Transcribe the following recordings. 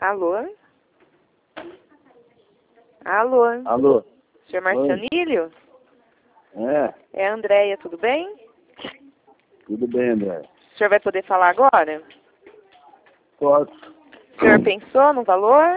Alô? Alô? Alô? Senhor Marcionílio? É a Andréia, tudo bem? Tudo bem, André. O senhor vai poder falar agora? Posso? O senhor pensou no valor?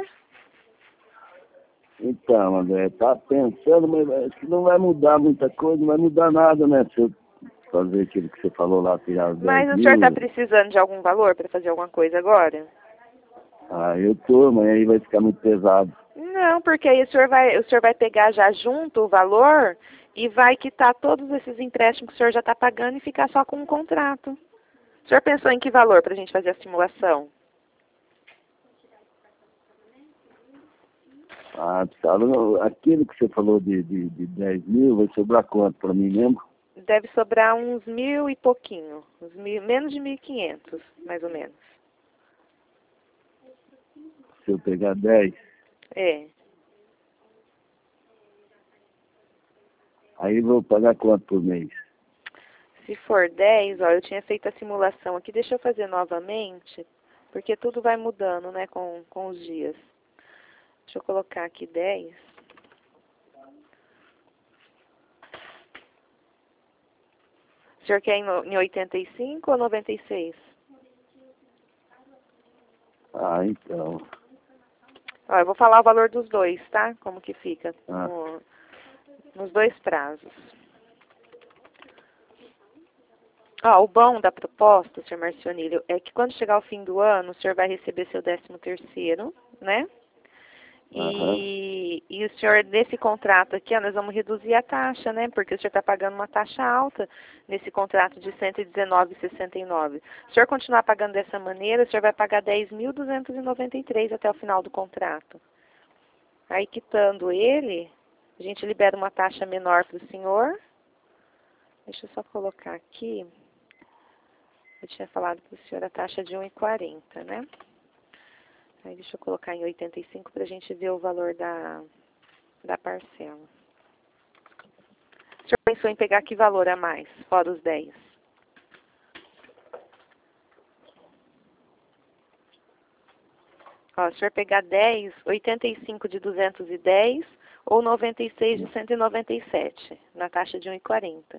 Então, André, tá pensando, mas acho que não vai mudar muita coisa, não vai mudar nada, né? Se eu fazer aquilo que você falou lá, tirar os 10 Mas o mil. senhor está precisando de algum valor para fazer alguma coisa agora? Ah, eu tô, mas aí vai ficar muito pesado. Não, porque aí o senhor vai pegar já junto o valor e vai quitar todos esses empréstimos que o senhor já está pagando e ficar só com um contrato. O senhor pensou em que valor para a gente fazer a simulação? Ah, precisava, aquilo que você falou de 10 mil, vai sobrar quanto para mim mesmo? Deve sobrar uns 1.000 e pouquinho, menos de 1.500, mais ou menos. Se eu pegar 10, É. aí eu vou pagar quanto por mês? Se for 10, ó, eu tinha feito a simulação aqui, deixa eu fazer novamente, porque tudo vai mudando, né, com os dias. Deixa eu colocar aqui 10. O senhor quer em 85 ou 96? Ah, então. Ó, eu vou falar o valor dos dois, tá? Como que fica Ah. nos dois prazos. Ó, o bom da proposta, senhor Marcionílio, é que quando chegar o fim do ano, o senhor vai receber seu 13º, né? E o senhor, nesse contrato aqui, ó, nós vamos reduzir a taxa, né? Porque o senhor está pagando uma taxa alta nesse contrato de R$ 119,69. Se o senhor continuar pagando dessa maneira, o senhor vai pagar R$ 10.293 até o final do contrato. Aí, quitando ele, a gente libera uma taxa menor para o senhor. Deixa eu só colocar aqui. Eu tinha falado para o senhor a taxa de 1,40, né? Aí deixa eu colocar em 85 para a gente ver o valor da parcela. O senhor pensou em pegar que valor a mais, fora os 10? Ó, se o senhor pegar 10, 85 de 210 ou 96 de 197, na taxa de 1,40.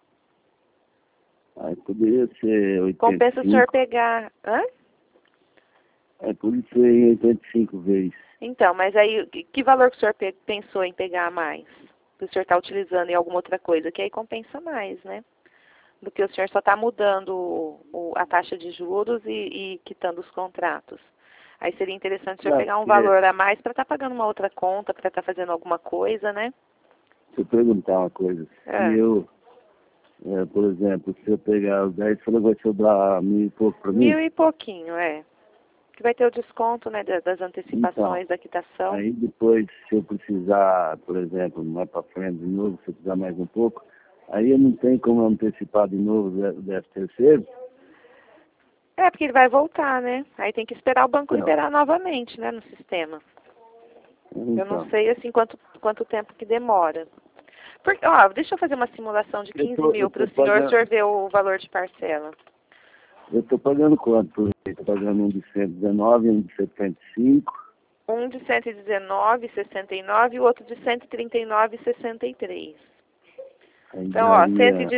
Aí poderia ser 85. Compensa o senhor pegar... Hã? É, por isso aí 85 vezes. Então, mas aí, que valor que o senhor pensou em pegar a mais? Que o senhor está utilizando em alguma outra coisa, que aí compensa mais, né? Do que o senhor só está mudando a taxa de juros e quitando os contratos. Aí seria interessante o senhor pegar um valor a mais para estar pagando uma outra conta, para estar fazendo alguma coisa, né? Se eu perguntar uma coisa, se eu, por exemplo, se eu pegar os 10, falou que vai sobrar 1.000 e pouco para mim? 1.000 e pouquinho, que vai ter o desconto, né, das antecipações, então, da quitação. Aí depois, se eu precisar, por exemplo, mais para frente de novo, se eu precisar mais um pouco, aí eu não tenho como antecipar de novo o 13º? É, porque ele vai voltar, né? Aí tem que esperar o banco liberar novamente, né, no sistema. Então, Eu não sei, assim, quanto tempo que demora. Porque, ó, deixa eu fazer uma simulação de 15 mil para o senhor ver o valor de parcela. Eu estou pagando quanto? Estou pagando um de 119, um de 75. Um de 119,69 e o outro de 139,63. Então, ó,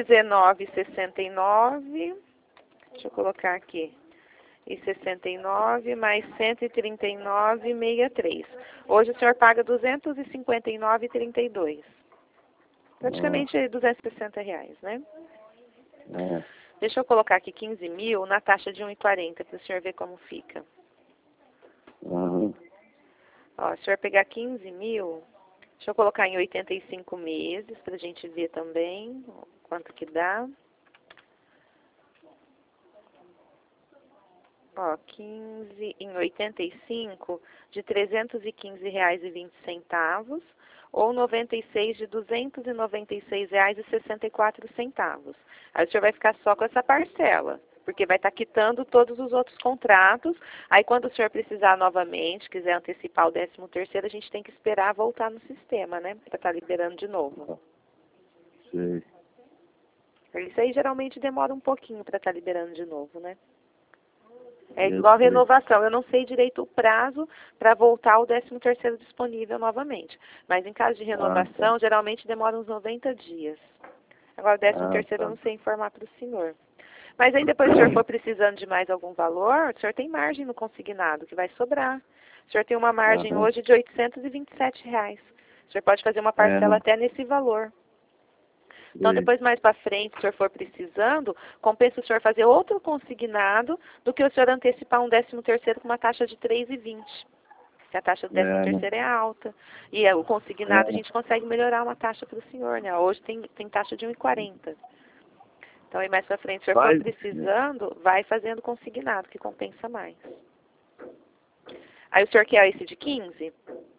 119,69, deixa eu colocar aqui, e 69 mais 139,63. Hoje o senhor paga 259,32. Praticamente R$ 260, né? Deixa eu colocar aqui 15 mil na taxa de 1,40 para o senhor ver como fica. Ó, se o senhor pegar 15 mil, deixa eu colocar em 85 meses para a gente ver também quanto que dá. Ó, 15 em 85 de R$ 315,20 ou 96 de R$ 296,64. Aí o senhor vai ficar só com essa parcela, porque vai estar quitando todos os outros contratos. Aí quando o senhor precisar novamente, quiser antecipar o 13º, a gente tem que esperar voltar no sistema, né? Para estar liberando de novo. Sei. Isso aí geralmente demora um pouquinho para estar liberando de novo, né? É igual renovação. Eu não sei direito o prazo para voltar o 13º disponível novamente. Mas em caso de renovação, geralmente demora uns 90 dias. Agora o 13º eu não sei informar para o senhor. Mas aí depois, se o senhor for precisando de mais algum valor, o senhor tem margem no consignado, que vai sobrar. O senhor tem uma margem hoje de R$ 827. O senhor pode fazer uma parcela até nesse valor. Então, depois, mais para frente, se o senhor for precisando, compensa o senhor fazer outro consignado do que o senhor antecipar um 13º com uma taxa de 3,20. Que a taxa do 13º é alta. E o consignado a gente consegue melhorar uma taxa para o senhor, né? Hoje tem taxa de 1,40. Então, aí mais para frente, se o senhor for precisando, vai fazendo consignado, que compensa mais. Aí o senhor quer esse de 15?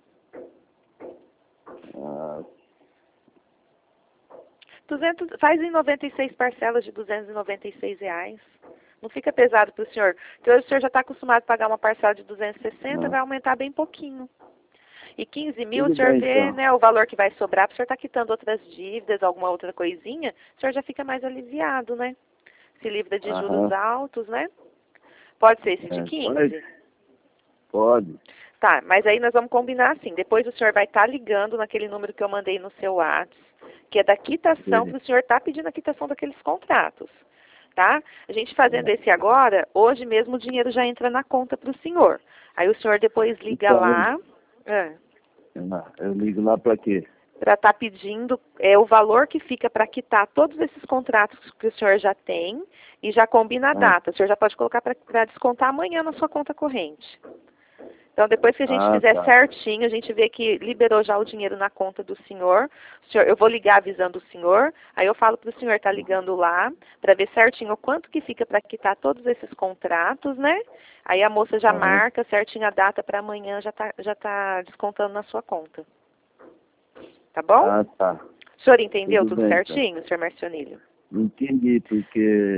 Faz em 96 parcelas de R$ 296. Não fica pesado para o senhor. Porque hoje o senhor já está acostumado a pagar uma parcela de 260, vai aumentar bem pouquinho. E 15 mil, o senhor vê, né, o valor que vai sobrar, para o senhor estar quitando outras dívidas, alguma outra coisinha, o senhor já fica mais aliviado, né? Se livra de juros altos, né? Pode ser esse de 15? Pode. Tá, mas aí nós vamos combinar assim. Depois o senhor vai estar ligando naquele número que eu mandei no seu WhatsApp, que é da quitação, para o senhor estar pedindo a quitação daqueles contratos. Tá? A gente fazendo esse agora, hoje mesmo o dinheiro já entra na conta para o senhor. Aí o senhor depois liga lá. Eu ligo lá para quê? Para estar pedindo o valor que fica para quitar todos esses contratos que o senhor já tem e já combina a data. O senhor já pode colocar para descontar amanhã na sua conta corrente. Então, depois que a gente fizer certinho, a gente vê que liberou já o dinheiro na conta do senhor. Eu vou ligar avisando o senhor, aí eu falo para o senhor estar ligando lá, para ver certinho o quanto que fica para quitar todos esses contratos, né? Aí a moça já marca certinho a data para amanhã, já tá descontando na sua conta. Tá bom? O senhor entendeu tudo certinho, senhor Marcionilho? Entendi, porque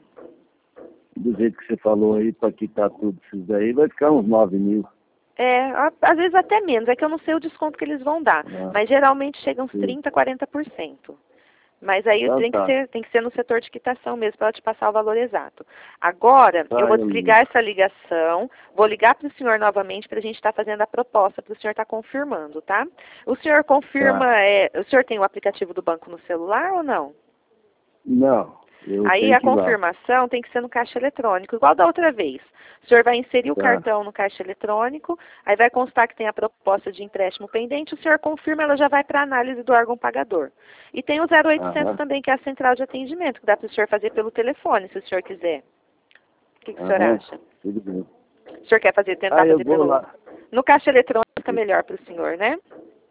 do jeito que você falou aí, para quitar tudo isso daí, vai ficar uns 9 mil. Às vezes até menos, é que eu não sei o desconto que eles vão dar, mas geralmente chega uns 30%, 40%. Mas aí tem que ser no setor de quitação mesmo, para ela te passar o valor exato. Agora, eu vou desligar essa ligação, vou ligar para o senhor novamente para a gente estar fazendo a proposta, para o senhor estar confirmando, tá? O senhor confirma, o senhor tem o aplicativo do banco no celular ou não? Não. Aí a confirmação tem que ser no caixa eletrônico, igual da outra vez. O senhor vai inserir o cartão no caixa eletrônico, aí vai constar que tem a proposta de empréstimo pendente, o senhor confirma, ela já vai para a análise do órgão pagador. E tem o 0800 também, que é a central de atendimento, que dá para o senhor fazer pelo telefone, se o senhor quiser. O que o senhor acha? Tudo bem. O senhor quer tentar fazer pelo... Lá. No caixa eletrônico fica melhor para o senhor, né?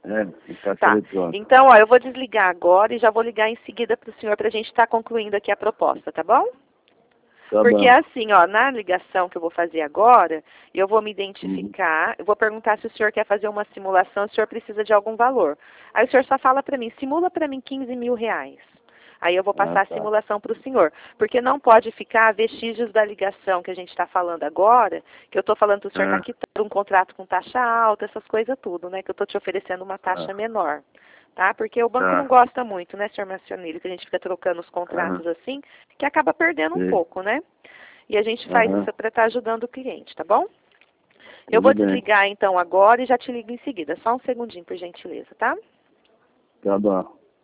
Então, eu vou desligar agora e já vou ligar em seguida para o senhor para a gente estar concluindo aqui a proposta, tá bom? Porque assim, na ligação que eu vou fazer agora, eu vou me identificar, eu vou perguntar se o senhor quer fazer uma simulação, se o senhor precisa de algum valor. Aí o senhor só fala para mim, simula para mim 15 mil reais. Aí eu vou passar a simulação para o senhor. Porque não pode ficar vestígios da ligação que a gente está falando agora, que eu estou falando para o senhor está quitando um contrato com taxa alta, essas coisas tudo, né? Que eu estou te oferecendo uma taxa menor. Tá? Porque o banco não gosta muito, né, senhor Marcionilho, que a gente fica trocando os contratos assim, que acaba perdendo um pouco, né? E a gente faz isso para estar ajudando o cliente, tá bom? Eu vou desligar então agora e já te ligo em seguida. Só um segundinho, por gentileza, tá? Tá bom.